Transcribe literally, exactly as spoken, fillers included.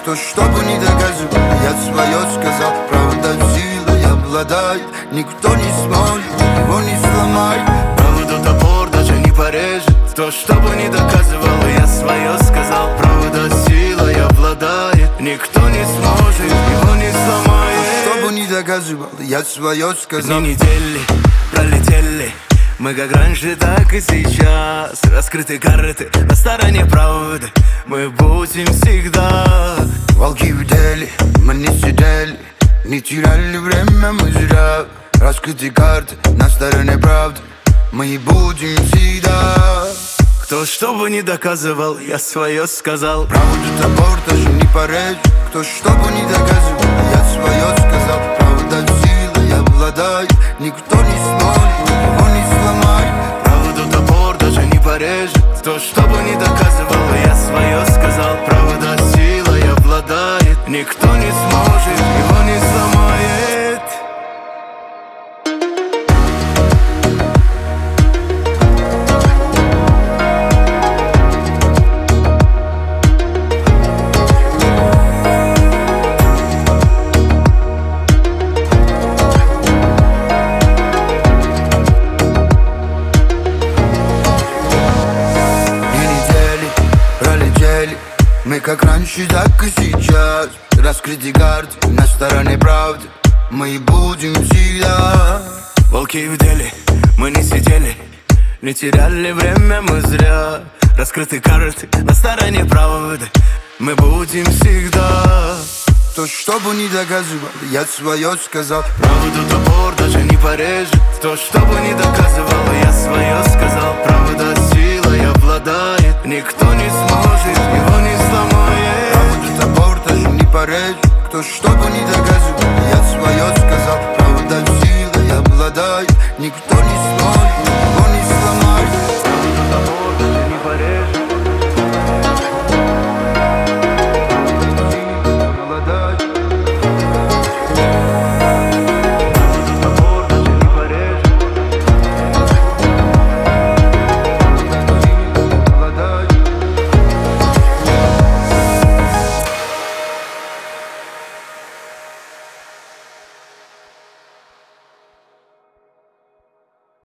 Кто что бы ни доказывал, я свое сказал. Правда силой обладает, никто не сможет его не сломать. Правду топор даже не порежет. Кто что бы ни доказывал, я свое сказал. Правда силой обладает, никто не сможет его не сломает. Что бы ни доказывал, я свое сказал. Дни недели пролетели, мы как раньше, так и сейчас. Раскрыты карты на стороне правды, мы будем всегда. Волки бдели, мы не сидели, не теряли время, мы зря. Раскрыты карты на стороне правды, мы будем всегда. Кто что бы ни доказывал, я свое сказал. Правду топор даже не порежет. Кто что бы ни доказывал, я свое сказал. Правда силой обладает, никто не сможет его не сломать. Правду топор даже не порежет. Кто что бы ни доказывал, я свое сказал. Правда силой обладает, никто не сможет его не сломает. Мы как раньше, так и сейчас. Раскрыты карты на стороне правды, мы будем всегда. Волки в деле, мы не сидели, не теряли время, мы зря. Раскрыты карты на стороне правды, мы будем всегда. Кто что бы ни доказывал, я свое сказал. Правду топор даже не порежет. Кто что бы ни доказывал, я свое сказал. Правда силой обладает, никто не сможет его не сломает. Правду топор даже не порежет. Кто что бы ни доказывал, я свое сказал.